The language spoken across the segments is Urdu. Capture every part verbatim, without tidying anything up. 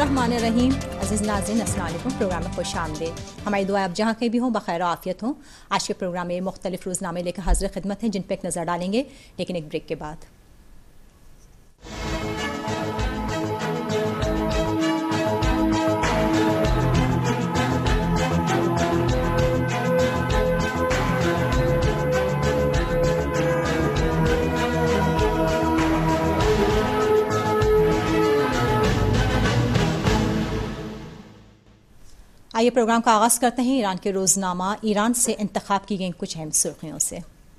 الرحمن الرحیم. عزیز ناظرین السلام علیکم. پروگرام میں خوش آمدید. ہماری دعا آپ جہاں کہیں بھی ہوں بخیر و عافیت ہوں. آج کے پروگرام میں مختلف روزنامے لے کر حاضر خدمت ہیں جن پہ ایک نظر ڈالیں گے، لیکن ایک بریک کے بعد. آئیے پروگرام کا آغاز کرتے ہیں ایران کے روزنامہ ایران سے انتخاب کی گئی کچھ اہم سرخیوں سے.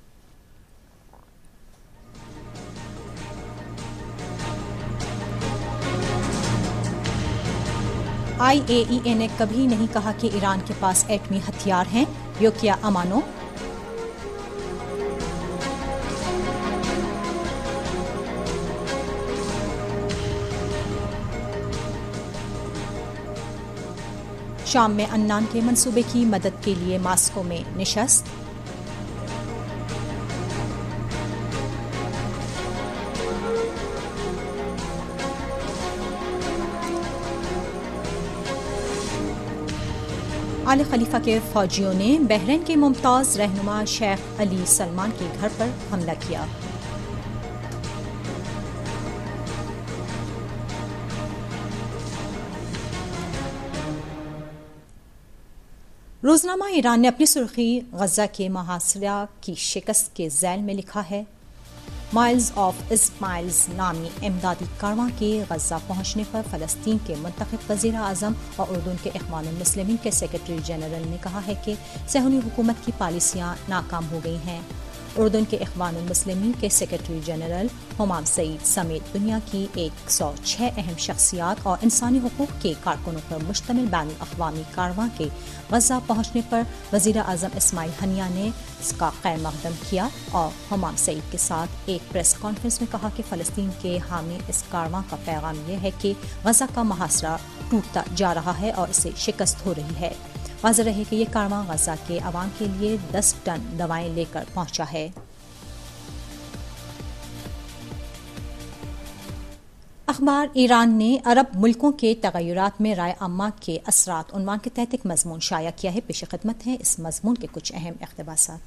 آئی اے ای اے نے کبھی نہیں کہا کہ ایران کے پاس ایٹمی ہتھیار ہیں. یوکیا امانو. شام میں عنان کے منصوبے کی مدد کے لیے ماسکو میں نشست. آل خلیفہ کے فوجیوں نے بحرین کے ممتاز رہنما شیخ علی سلمان کے گھر پر حملہ کیا. روزنامہ ایران نے اپنی سرخی غزہ کے محاصرہ کی شکست کے ذیل میں لکھا ہے: مائلز آف اسمائلز نامی امدادی کارواں کے غزہ پہنچنے پر فلسطین کے منتخب وزیر اعظم اور اردن کے اخوان المسلمین کے سیکرٹری جنرل نے کہا ہے کہ صہیونی حکومت کی پالیسیاں ناکام ہو گئی ہیں. اردن کے اخوان المسلمین کے سیکرٹری جنرل حمام سعید سمیت دنیا کی ایک سو چھ اہم شخصیات اور انسانی حقوق کے کارکنوں پر مشتمل بین الاقوامی کارواں کے غزہ پہنچنے پر وزیر اعظم اسماعیل ہنیہ نے اس کا خیر مقدم کیا اور حمام سعید کے ساتھ ایک پریس کانفرنس میں کہا کہ فلسطین کے حامی اس کارواں کا پیغام یہ ہے کہ غزہ کا محاصرہ ٹوٹتا جا رہا ہے اور اسے شکست ہو رہی ہے. واضح رہے کہ یہ کارواں غزہ کے عوام کے لیے دس ٹن دوائیں لے کر پہنچا ہے. اخبار ایران نے عرب ملکوں کے تغیرات میں رائے عامہ کے اثرات عنوان کے تحت ایک مضمون شائع کیا ہے. پیش خدمت ہے اس مضمون کے کچھ اہم اقتباسات.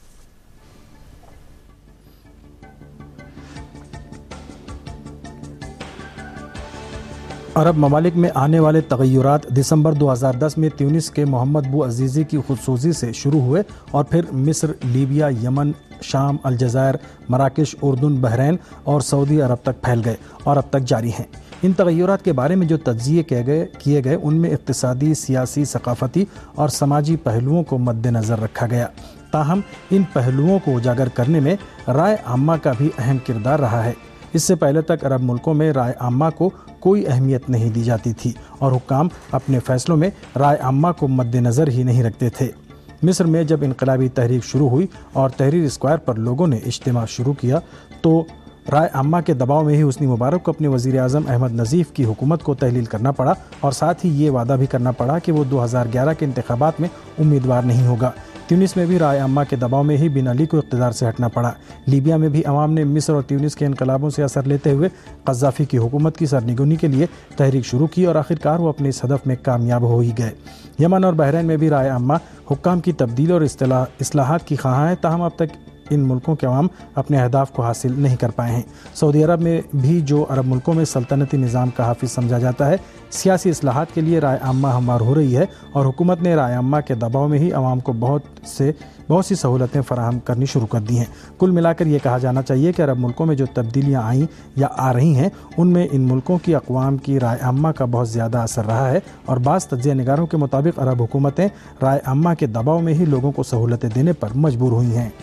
عرب ممالک میں آنے والے تغیرات دسمبر دو ہزار دس میں تیونس کے محمد بو عزیزی کی خودسوزی سے شروع ہوئے اور پھر مصر، لیبیا، یمن، شام، الجزائر، مراکش، اردن، بحرین اور سعودی عرب تک پھیل گئے اور اب تک جاری ہیں. ان تغیرات کے بارے میں جو تجزیے کیے گئے کیے گئے ان میں اقتصادی، سیاسی، ثقافتی اور سماجی پہلوؤں کو مد نظر رکھا گیا. تاہم ان پہلوؤں کو اجاگر کرنے میں رائے عامہ کا بھی اہم کردار رہا ہے. اس سے پہلے تک عرب ملکوں میں رائے عامہ کو کوئی اہمیت نہیں دی جاتی تھی اور حکام اپنے فیصلوں میں رائے عامہ کو مد نظر ہی نہیں رکھتے تھے. مصر میں جب انقلابی تحریک شروع ہوئی اور تحریر اسکوائر پر لوگوں نے اجتماع شروع کیا تو رائے عامہ کے دباؤ میں ہی حسنی مبارک کو اپنے وزیر اعظم احمد نظیف کی حکومت کو تحلیل کرنا پڑا اور ساتھ ہی یہ وعدہ بھی کرنا پڑا کہ وہ دو ہزار گیارہ کے انتخابات میں امیدوار نہیں ہوگا. تیونس میں بھی رائے عامہ کے دباؤ میں ہی بن علی کو اقتدار سے ہٹنا پڑا. لیبیا میں بھی عوام نے مصر اور تیونس کے انقلابوں سے اثر لیتے ہوئے قذافی کی حکومت کی سرنگونی کے لیے تحریک شروع کی اور آخرکار وہ اپنے اس ہدف میں کامیاب ہو ہی گئے. یمن اور بحرین میں بھی رائے عامہ حکام کی تبدیل اور اصلاحات کی خواہاں ہیں، تاہم اب تک ان ملکوں کے عوام اپنے اہداف کو حاصل نہیں کر پائے ہیں. سعودی عرب میں بھی جو عرب ملکوں میں سلطنتی نظام کا حافظ سمجھا جاتا ہے، سیاسی اصلاحات کے لیے رائے عامہ ہموار ہو رہی ہے اور حکومت نے رائے عامہ کے دباؤ میں ہی عوام کو بہت سے بہت سی سہولتیں فراہم کرنی شروع کر دی ہیں. کل ملا کر یہ کہا جانا چاہیے کہ عرب ملکوں میں جو تبدیلیاں آئیں یا آ رہی ہیں ان میں ان ملکوں کی اقوام کی رائے عامہ کا بہت زیادہ اثر رہا ہے اور بعض تجزیہ نگاروں کے مطابق عرب حکومتیں رائے عامہ کے دباؤ میں ہی لوگوں کو سہولتیں دینے پر مجبور ہوئی ہیں.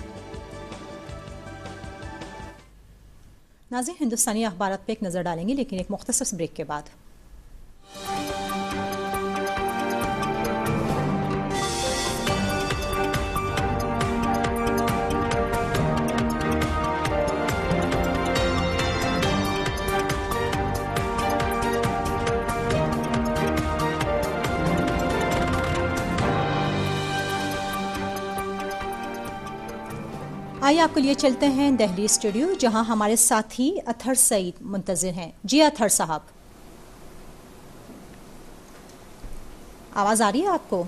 ناظرین، ہندوستانی اخبارات پہ ایک نظر ڈالیں گے لیکن ایک مختصر بریک کے بعد. آئیے آپ کے لیے چلتے ہیں دہلی اسٹوڈیو جہاں ہمارے ساتھی اطہر سعید منتظر ہیں. جی اطہر صاحب. آواز آ رہی ہے آپ کو؟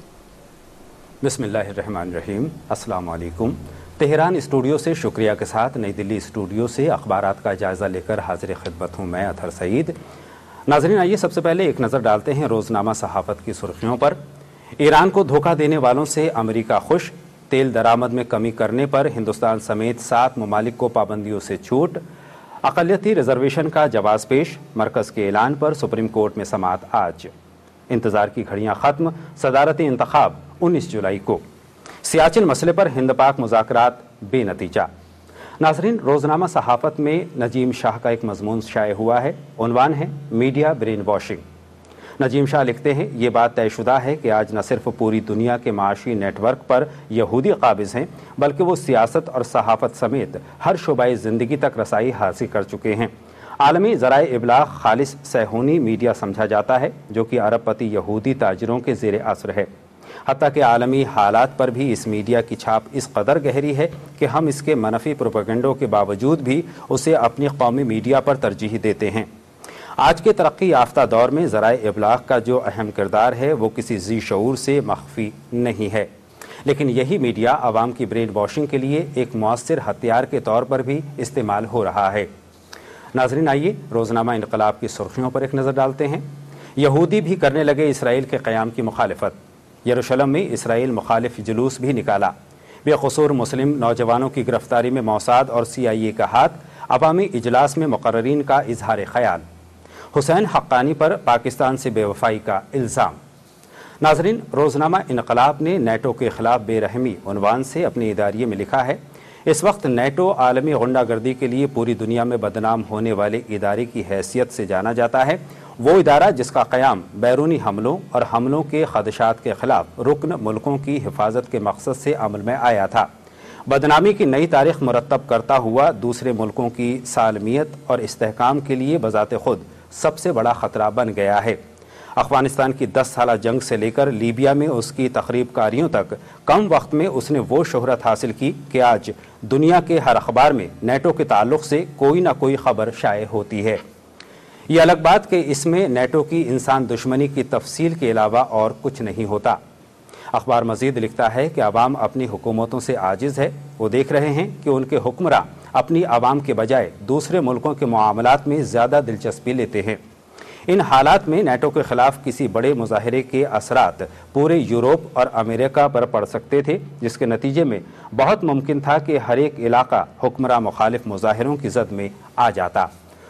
بسم اللہ الرحمن الرحیم، السلام علیکم۔ تہران اسٹوڈیو سے شکریہ کے ساتھ نئی دلی اسٹوڈیو سے اخبارات کا جائزہ لے کر حاضر خدمت ہوں میں اطہر سعید۔ ناظرین، آئیے سب سے پہلے ایک نظر ڈالتے ہیں روزنامہ صحافت کی سرخیوں پر۔ ایران کو دھوکہ دینے والوں سے امریکہ خوش، تیل درآمد میں کمی کرنے پر ہندوستان سمیت سات ممالک کو پابندیوں سے چھوٹ، اقلیتی ریزرویشن کا جواز پیش، مرکز کے اعلان پر سپریم کورٹ میں سماعت آج، انتظار کی گھڑیاں ختم، صدارتی انتخاب انیس جولائی کو، سیاچن مسئلے پر ہند پاک مذاکرات بے نتیجہ۔ ناظرین، روزنامہ صحافت میں نجیم شاہ کا ایک مضمون شائع ہوا ہے، عنوان ہے media brainwashing. Najeem Shah لکھتے ہیں، یہ بات طے شدہ ہے کہ آج نہ صرف پوری دنیا کے معاشی نیٹ ورک پر یہودی قابض ہیں، بلکہ وہ سیاست اور صحافت سمیت ہر شعبہ زندگی تک رسائی حاصل کر چکے ہیں۔ عالمی ذرائع ابلاغ خالص صہیونی میڈیا سمجھا جاتا ہے، جو کہ ارب پتی یہودی تاجروں کے زیر اثر ہے۔ حتیٰ کہ عالمی حالات پر بھی اس میڈیا کی چھاپ اس قدر گہری ہے کہ ہم اس کے منفی پروپیگنڈوں کے باوجود بھی اسے اپنی قومی میڈیا پر ترجیح دیتے ہیں۔ آج کے ترقی یافتہ دور میں ذرائع ابلاغ کا جو اہم کردار ہے وہ کسی ذی شعور سے مخفی نہیں ہے، لیکن یہی میڈیا عوام کی برین واشنگ کے لیے ایک مؤثر ہتھیار کے طور پر بھی استعمال ہو رہا ہے۔ ناظرین، آئیے روزنامہ انقلاب کی سرخیوں پر ایک نظر ڈالتے ہیں۔ یہودی بھی کرنے لگے اسرائیل کے قیام کی مخالفت، یروشلم میں اسرائیل مخالف جلوس بھی نکالا، بے قصور مسلم نوجوانوں کی گرفتاری میں موساد اور سی آئی اے کا ہاتھ، عوامی اجلاس میں مقررین کا اظہار خیال، حسین حقانی پر پاکستان سے بے وفائی کا الزام۔ ناظرین، روزنامہ انقلاب نے نیٹو کے خلاف بے رحمی عنوان سے اپنے اداریے میں لکھا ہے، اس وقت نیٹو عالمی غنڈہ گردی کے لیے پوری دنیا میں بدنام ہونے والے ادارے کی حیثیت سے جانا جاتا ہے، وہ ادارہ جس کا قیام بیرونی حملوں اور حملوں کے خدشات کے خلاف رکن ملکوں کی حفاظت کے مقصد سے عمل میں آیا تھا، بدنامی کی نئی تاریخ مرتب کرتا ہوا دوسرے ملکوں کی سالمیت اور استحکام کے لیے بذات خود سب سے بڑا خطرہ بن گیا ہے۔ افغانستان کی دس سالہ جنگ سے لے کر لیبیا میں اس کی تخریب کاریوں تک کم وقت میں اس نے وہ شہرت حاصل کی کہ آج دنیا کے ہر اخبار میں نیٹو کے تعلق سے کوئی نہ کوئی خبر شائع ہوتی ہے۔ یہ الگ بات کہ اس میں نیٹو کی انسان دشمنی کی تفصیل کے علاوہ اور کچھ نہیں ہوتا۔ اخبار مزید لکھتا ہے کہ عوام اپنی حکومتوں سے عاجز ہے، وہ دیکھ رہے ہیں کہ ان کے حکمراں اپنی عوام کے بجائے دوسرے ملکوں کے معاملات میں زیادہ دلچسپی لیتے ہیں۔ ان حالات میں نیٹو کے خلاف کسی بڑے مظاہرے کے اثرات پورے یورپ اور امریکہ پر پڑ سکتے تھے، جس کے نتیجے میں بہت ممکن تھا کہ ہر ایک علاقہ حکمراں مخالف مظاہروں کی زد میں آ جاتا۔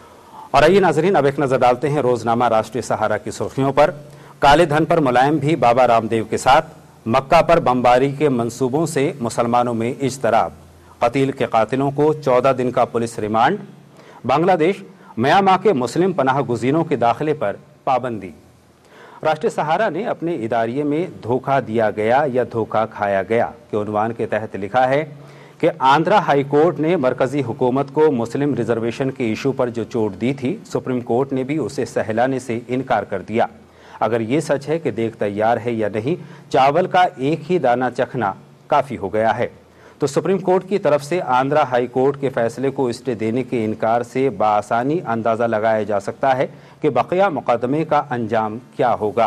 اور آئیے ناظرین، اب ایک نظر ڈالتے ہیں روزنامہ راشٹریہ سہارا کی سرخیوں پر۔ کالے دھن پر ملائم بھی بابا رام دیو کے ساتھ، مکہ پر بمباری کے منصوبوں سے مسلمانوں میں اضطراب، قتیل کے قاتلوں کو چودہ دن کا پولیس ریمانڈ، بنگلہ دیش میانمار کے مسلم پناہ گزینوں کے داخلے پر پابندی۔ راشٹریہ سہارا نے اپنے اداریے میں دھوکہ دیا گیا یا دھوکہ کھایا گیا کے عنوان کے تحت لکھا ہے کہ آندھرا ہائی کورٹ نے مرکزی حکومت کو مسلم ریزرویشن کے ایشو پر جو چوٹ دی تھی، سپریم کورٹ نے بھی اسے سہلانے سے انکار کر دیا۔ اگر یہ سچ ہے کہ دیگ تیار ہے یا نہیں، چاول کا ایک ہی دانہ چکھنا کافی ہو گیا ہے، تو سپریم کورٹ کی طرف سے آندھرا ہائی کورٹ کے فیصلے کو اسٹے دینے کے انکار سے بآسانی اندازہ لگایا جا سکتا ہے کہ بقیہ مقدمے کا انجام کیا ہوگا۔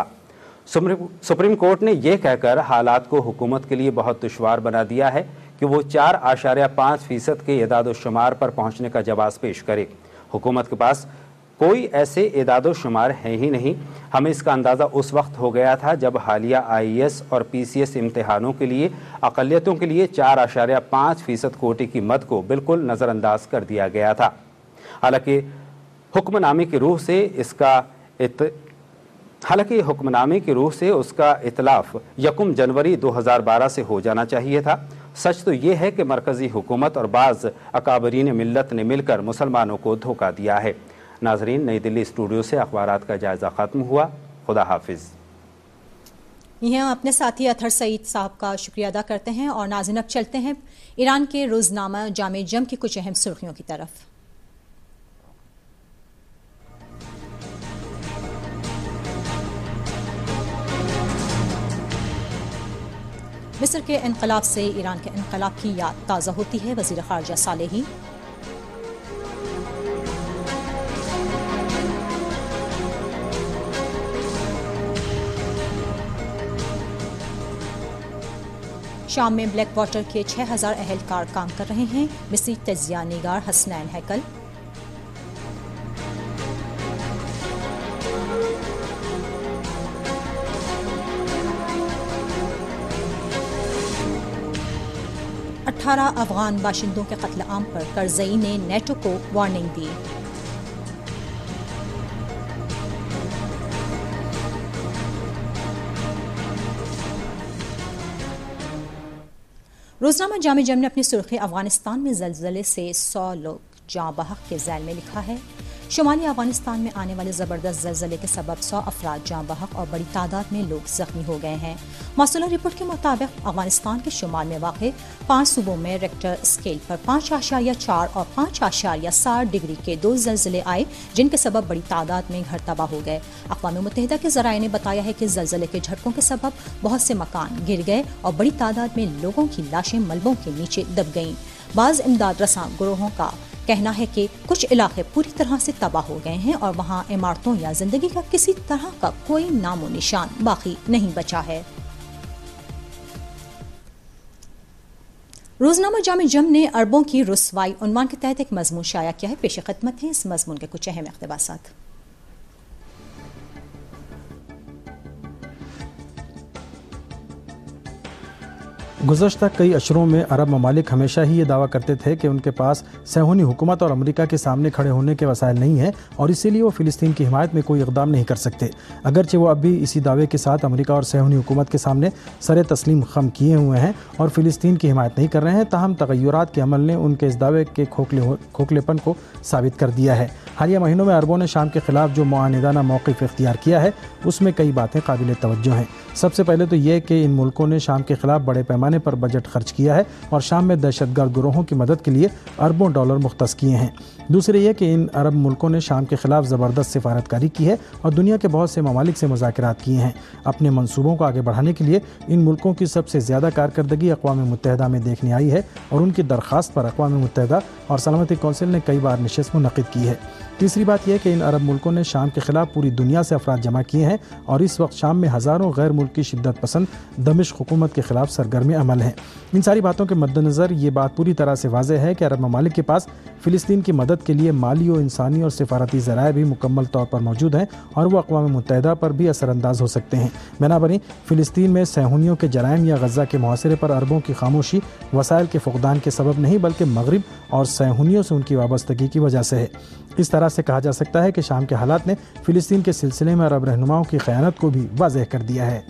سپریم کورٹ نے یہ کہہ کر حالات کو حکومت کے لیے بہت دشوار بنا دیا ہے کہ وہ چار اشاریہ پانچ فیصد کے اعداد و شمار پر پہنچنے کا جواز پیش کرے۔ حکومت کے پاس کوئی ایسے اعداد و شمار ہیں ہی نہیں۔ ہمیں اس کا اندازہ اس وقت ہو گیا تھا جب حالیہ آئی ایس اور پی سی ایس امتحانوں کے لیے اقلیتوں کے لیے چار اشاریہ پانچ فیصد کوٹے کی مد کو بالکل نظر انداز کر دیا گیا تھا۔ حالانکہ حکم نامے کی روح سے اس کا ات... حالانکہ حکم نامے کی روح سے اس کا اطلاف یکم جنوری دو ہزار بارہ سے ہو جانا چاہیے تھا۔ سچ تو یہ ہے کہ مرکزی حکومت اور بعض اکابرین ملت نے مل کر مسلمانوں کو دھوکہ دیا ہے۔ ناظرین، نئی دلی اسٹوڈیو سے اخبارات کا جائزہ ختم ہوا۔ خدا حافظ۔ یہ ہم اپنے ساتھی اطہر سعید صاحب کا شکریہ ادا کرتے ہیں اور ناظرین اب چلتے ہیں ایران کے روزنامہ جامع جم کی کچھ اہم سرخیوں کی طرف۔ مصر کے انقلاب سے ایران کے انقلاب کی یاد تازہ ہوتی ہے، وزیر خارجہ صالحی۔ شام میں بلیک واٹر کے چھ ہزار اہلکار کام کر رہے ہیں، مصری تجزیہ نگار حسنین ہیکل۔ اٹھارہ افغان باشندوں کے قتل عام پر کرزئی نے نیٹو کو وارننگ دی۔ روزنامہ جامع جم نے اپنی سرخی افغانستان میں زلزلے سے سو لوگ جاں بحق کے ذیل میں لکھا ہے۔ شمالی افغانستان میں آنے والے زبردست زلزلے کے سبب سو افراد جاں بحق اور بڑی تعداد میں لوگ زخمی ہو گئے ہیں۔ موصولہ رپورٹ کے مطابق افغانستان کے شمال میں واقع پانچ صوبوں میں ریکٹر اسکیل پر پانچ اشاریہ چار اور پانچ اشاریہ سات ڈگری کے دو زلزلے آئے، جن کے سبب بڑی تعداد میں گھر تباہ ہو گئے۔ اقوام متحدہ کے ذرائع نے بتایا ہے کہ زلزلے کے جھٹکوں کے سبب بہت سے مکان گر گئے اور بڑی تعداد میں لوگوں کی لاشیں ملبوں کے نیچے دب گئیں۔ بعض امداد رساں گروہوں کا کہنا ہے کہ کچھ علاقے پوری طرح سے تباہ ہو گئے ہیں اور وہاں عمارتوں یا زندگی کا کسی طرح کا کوئی نام و نشان باقی نہیں بچا ہے۔ روزنامہ جامع جم نے اربوں کی رسوائی عنوان کے تحت ایک مضمون شائع کیا ہے۔ پیش خدمت ہیں اس مضمون کے کچھ اہم اقتباسات۔ گزشتہ کئی اشروں میں عرب ممالک ہمیشہ ہی یہ دعویٰ کرتے تھے کہ ان کے پاس صہیونی حکومت اور امریکہ کے سامنے کھڑے ہونے کے وسائل نہیں ہیں اور اسی لیے وہ فلسطین کی حمایت میں کوئی اقدام نہیں کر سکتے۔ اگرچہ وہ اب بھی اسی دعوے کے ساتھ امریکہ اور صہیونی حکومت کے سامنے سر تسلیم خم کیے ہوئے ہیں اور فلسطین کی حمایت نہیں کر رہے ہیں، تاہم تغیرات کے عمل نے ان کے اس دعوے کے کھوکھلے کھوکھلے پن کو ثابت کر دیا ہے۔ حالیہ مہینوں میں عربوں نے شام کے خلاف جو معاندانہ موقف اختیار کیا ہے اس میں کئی باتیں قابل توجہ ہیں۔ سب سے پہلے تو یہ کہ ان ملکوں نے شام کے خلاف بڑے پیمانے پر بجٹ خرچ کیا ہے اور شام میں دہشت گرد گروہوں کی مدد کے لیے اربوں ڈالر مختص کیے ہیں۔ دوسرے یہ کہ ان عرب ملکوں نے شام کے خلاف زبردست سفارتکاری کی ہے اور دنیا کے بہت سے ممالک سے مذاکرات کیے ہیں۔ اپنے منصوبوں کو آگے بڑھانے کے لیے ان ملکوں کی سب سے زیادہ کارکردگی اقوام متحدہ میں دیکھنے آئی ہے اور ان کی درخواست پر اقوام متحدہ اور سلامتی کونسل نے کئی بار نشست منعقد کی ہے۔ تیسری بات یہ کہ ان عرب ملکوں نے شام کے خلاف پوری دنیا سے افراد جمع کیے ہیں اور اس وقت شام میں ہزاروں غیر ملکی شدت پسند دمشق حکومت کے خلاف سرگرم عمل ہیں۔ ان ساری باتوں کے مد نظر یہ بات پوری طرح سے واضح ہے کہ عرب ممالک کے پاس فلسطین کی مدد کے لیے مالی و انسانی اور سفارتی ذرائع بھی مکمل طور پر موجود ہیں اور وہ اقوام متحدہ پر بھی اثر انداز ہو سکتے ہیں۔ بنابراین فلسطین میں صہیونیوں کے جرائم یا غزہ کے محاصرے پر عربوں کی خاموشی وسائل کے فقدان کے سبب نہیں بلکہ مغرب اور صہیونیوں سے ان کی وابستگی کی وجہ سے ہے۔ اس طرح سے کہا جا سکتا ہے کہ شام کے حالات نے فلسطین کے سلسلے میں عرب رہنماؤں کی خیانت کو بھی واضح کر دیا ہے۔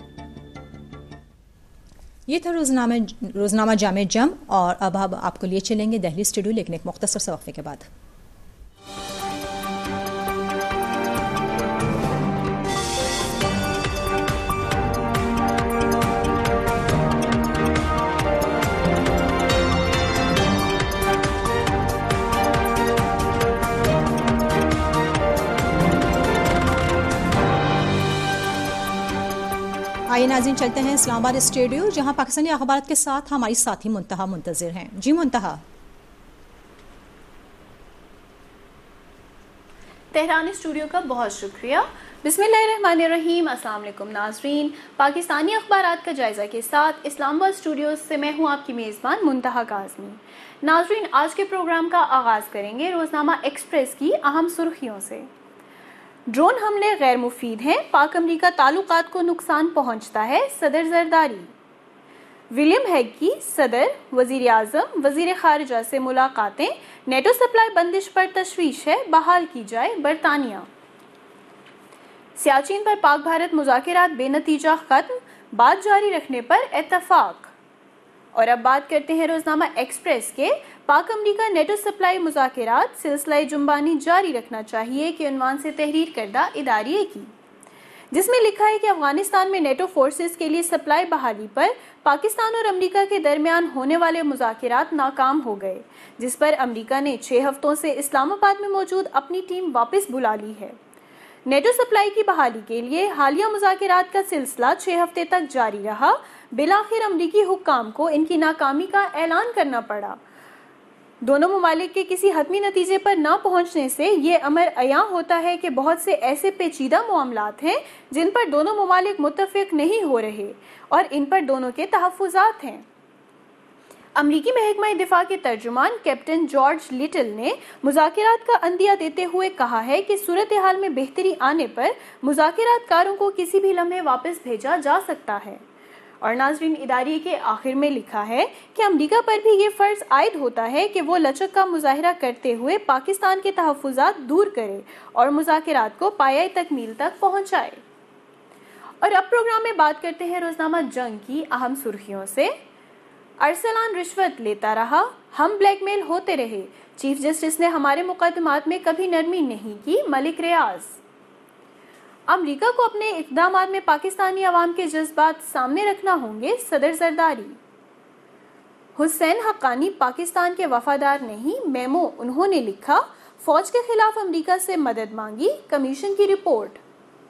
یہ تھا روزنامہ روزنامہ جامع جم، اور اب اب آپ کو لیے چلیں گے دہلی اسٹوڈیو، لیکن ایک مختصر سے وقفے کے بعد۔ آئیے ناظرین چلتے ہیں اسلام آباد اسٹوڈیو، جہاں پاکستانی اخبارات کے ساتھ ہماری ساتھی منتہا منتظر ہیں۔ جی منتہا۔ تہران اسٹوڈیو کا بہت شکریہ۔ بسم اللہ الرحمن الرحیم۔ السلام علیکم ناظرین، پاکستانی اخبارات کا جائزہ کے ساتھ اسلام آباد اسٹوڈیو سے میں ہوں آپ کی میزبان منتہا کاظمی۔ ناظرین، آج کے پروگرام کا آغاز کریں گے روزنامہ ایکسپریس کی اہم سرخیوں سے۔ ڈرون حملے غیر مفید ہیں، پاک امریکہ تعلقات کو نقصان پہنچتا ہے، صدر زرداری۔ ولیم ہیگ کی صدر، وزیر اعظم، وزیر خارجہ سے ملاقاتیں، نیٹو سپلائی بندش پر تشویش ہے، بحال کی جائے برطانیہ۔ سیاچین پر پاک بھارت مذاکرات بے نتیجہ ختم، بات جاری رکھنے پر اتفاق۔ اور اب بات کرتے ہیں روزنامہ ایکسپریس کے پاک امریکہ نیٹو سپلائی مذاکرات سلسلہ جنبانی جاری رکھنا چاہیے کے عنوان سے تحریر کردہ اداریے کی، جس میں لکھا ہے کہ افغانستان میں نیٹو فورسز کے لیے سپلائی بحالی پر پاکستان اور امریکہ کے درمیان ہونے والے مذاکرات ناکام ہو گئے، جس پر امریکہ نے چھ ہفتوں سے اسلام آباد میں موجود اپنی ٹیم واپس بلا لی ہے۔ نیٹو سپلائی کی بحالی کے لیے حالیہ مذاکرات کا سلسلہ چھ ہفتے تک جاری رہا، بالآخر امریکی حکام کو ان کی ناکامی کا اعلان کرنا پڑا۔ دونوں ممالک کے کسی حتمی نتیجے پر نہ پہنچنے سے یہ امر عیاں ہوتا ہے کہ بہت سے ایسے پیچیدہ معاملات ہیں جن پر دونوں ممالک متفق نہیں ہو رہے اور ان پر دونوں کے تحفظات ہیں۔ امریکی محکمہ دفاع کے ترجمان کیپٹن جارج لٹل نے مذاکرات کا عندیہ دیتے ہوئے کہا ہے کہ صورتحال میں بہتری آنے پر مذاکرات کاروں کو کسی بھی لمحے واپس بھیجا جا سکتا ہے۔ اور ناظرین، اداریے کے آخر میں لکھا ہے کہ امریکہ پر بھی یہ فرض عائد ہوتا ہے کہ وہ لچک کا مظاہرہ کرتے ہوئے پاکستان کے تحفظات دور کرے اور مذاکرات کو پایۂ تکمیل تک پہنچائے۔ اور اب پروگرام میں بات کرتے ہیں روزنامہ جنگ کی اہم سرخیوں سے۔ ارسلان رشوت لیتا رہا، ہم بلیک میل ہوتے رہے، چیف جسٹس نے ہمارے مقدمات میں کبھی نرمی نہیں کی، ملک ریاض۔ امریکہ کو اپنے اقدامات میں پاکستانی عوام کے جذبات سامنے رکھنا ہوں گے، صدر زرداری۔ حسین حقانی پاکستان کے وفادار نہیں، میمو انہوں نے لکھا، فوج کے خلاف امریکہ سے مدد مانگی، کمیشن کی رپورٹ۔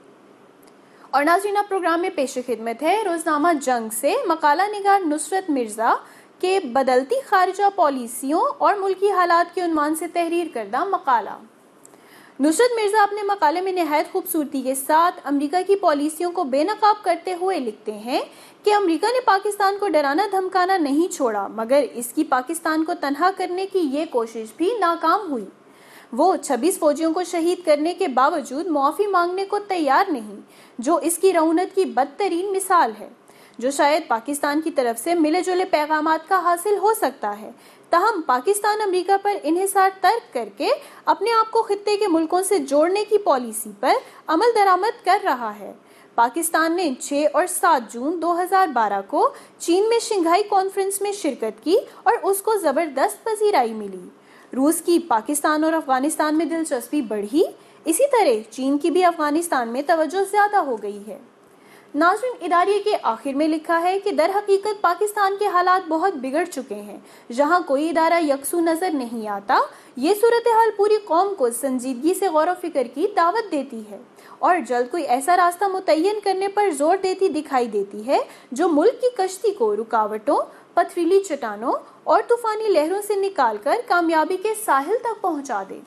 اور ناظرین، پروگرام میں پیش خدمت ہے روزنامہ جنگ سے مقالہ نگار نصرت مرزا کے بدلتی خارجہ پالیسیوں اور ملکی حالات کے عنوان سے تحریر کردہ مقالہ۔ نصرت مرزا اپنے مقالے میں نہایت خوبصورتی کے ساتھ امریکہ کی پالیسیوں کو بے نقاب کرتے ہوئے لکھتے ہیں کہ امریکہ نے پاکستان کو ڈرانا دھمکانا نہیں چھوڑا، مگر اس کی پاکستان کو تنہا کرنے کی یہ کوشش بھی ناکام ہوئی۔ وہ چھبیس فوجیوں کو شہید کرنے کے باوجود معافی مانگنے کو تیار نہیں، جو اس کی رعونت کی بدترین مثال ہے، جو شاید پاکستان کی طرف سے ملے جلے پیغامات کا حاصل ہو سکتا ہے۔ تاہم پاکستان امریکہ پر انحصار ترک کر کے اپنے آپ کو خطے کے ملکوں سے جوڑنے کی پالیسی پر عمل درآمد کر رہا ہے۔ پاکستان نے چھ اور سات جون دو ہزار بارہ کو چین میں شنگھائی کانفرنس میں شرکت کی اور اس کو زبردست پذیرائی ملی۔ روس کی پاکستان اور افغانستان میں دلچسپی بڑھی، اسی طرح چین کی بھی افغانستان میں توجہ زیادہ ہو گئی ہے۔ ناظرین، اداریے کے آخر میں لکھا ہے کہ در حقیقت پاکستان کے حالات بہت بگڑ چکے ہیں، جہاں کوئی ادارہ یکسو نظر نہیں آتا۔ یہ صورتحال پوری قوم کو سنجیدگی سے غور و فکر کی دعوت دیتی ہے اور جلد کوئی ایسا راستہ متعین کرنے پر زور دیتی دکھائی دیتی ہے جو ملک کی کشتی کو رکاوٹوں، پتھریلی چٹانوں اور طوفانی لہروں سے نکال کر کامیابی کے ساحل تک پہنچا دے۔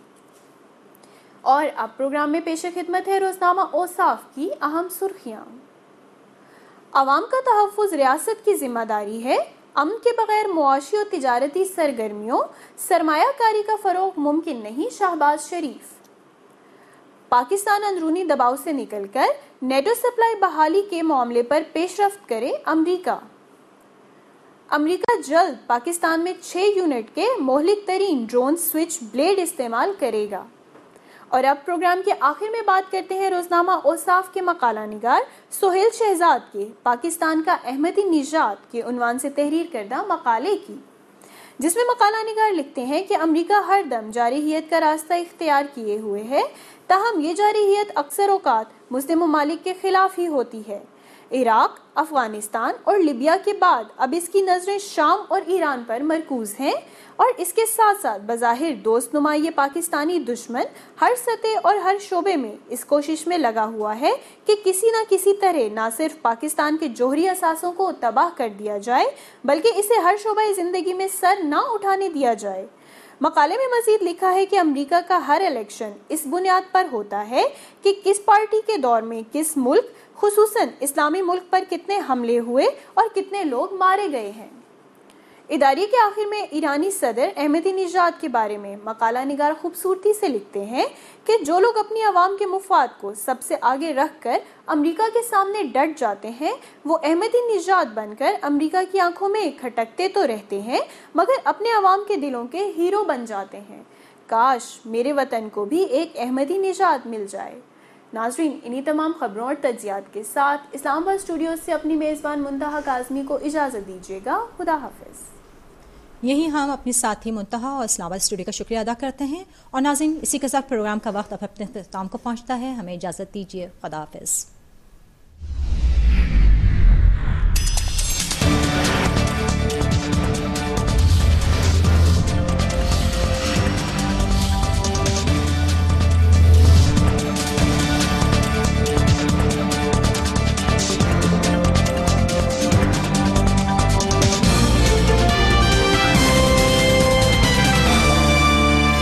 اور اب پروگرام میں پیش خدمت ہے روزنامہ اوصاف کی اہم سرخیاں۔ عوام کا تحفظ ریاست کی ذمہ داری ہے، امن کے بغیر معاشی اور تجارتی سرگرمیوں، سرمایہ کاری کا فروغ ممکن نہیں، شہباز شریف۔ پاکستان اندرونی دباؤ سے نکل کر نیٹو سپلائی بحالی کے معاملے پر پیش رفت کرے امریکہ۔ امریکہ جلد پاکستان میں چھ یونٹ کے مہلک ترین ڈرون سوئچ بلیڈ استعمال کرے گا۔ اور اب پروگرام کے آخر میں بات کرتے ہیں روزنامہ اوصاف کے مقالہ نگار سہیل شہزاد کے پاکستان کا احمدی نژاد کے عنوان سے تحریر کردہ مقالے کی، جس میں مقالہ نگار لکھتے ہیں کہ امریکہ ہر دم جارحیت کا راستہ اختیار کیے ہوئے ہے، تاہم یہ جارحیت اکثر اوقات مسلم ممالک کے خلاف ہی ہوتی ہے۔ عراق، افغانستان اور لیبیا کے بعد اب اس کی نظریں شام اور ایران پر مرکوز ہیں، اور اس کے ساتھ ساتھ بظاہر دوست نما یہ پاکستانی دشمن ہر سطح اور ہر شعبے میں اس کوشش میں لگا ہوا ہے کہ کسی نہ کسی طرح نہ صرف پاکستان کے جوہری اثاثوں کو تباہ کر دیا جائے بلکہ اسے ہر شعبہ زندگی میں سر نہ اٹھانے دیا جائے۔ مقالے میں مزید لکھا ہے کہ امریکہ کا ہر الیکشن اس بنیاد پر ہوتا ہے کہ کس پارٹی کے دور میں کس ملک، خصوصاً اسلامی ملک پر کتنے حملے ہوئے اور کتنے لوگ مارے گئے ہیں۔ اداریے کے آخر میں ایرانی صدر احمدی نژاد کے بارے میں مقالہ نگار خوبصورتی سے لکھتے ہیں کہ جو لوگ اپنی عوام کے مفاد کو سب سے آگے رکھ کر امریکہ کے سامنے ڈٹ جاتے ہیں، وہ احمدی نژاد بن کر امریکہ کی آنکھوں میں کھٹکتے تو رہتے ہیں مگر اپنے عوام کے دلوں کے ہیرو بن جاتے ہیں۔ کاش میرے وطن کو بھی ایک احمدی نژاد مل جائے۔ ناظرین، انہی تمام خبروں اور تجزیات کے ساتھ اسلام آباد اسٹوڈیو سے اپنی میزبان منتہا کاظمی کو اجازت دیجیے گا۔ خدا حافظ۔ یہی ہم اپنے ساتھی منتہا اور اسلام آباد اسٹوڈیو کا شکریہ ادا کرتے ہیں، اور ناظرین اسی کے ساتھ پروگرام کا وقت اب اپنے اختتام کو پہنچتا ہے، ہمیں اجازت دیجیے۔ خدا حافظ۔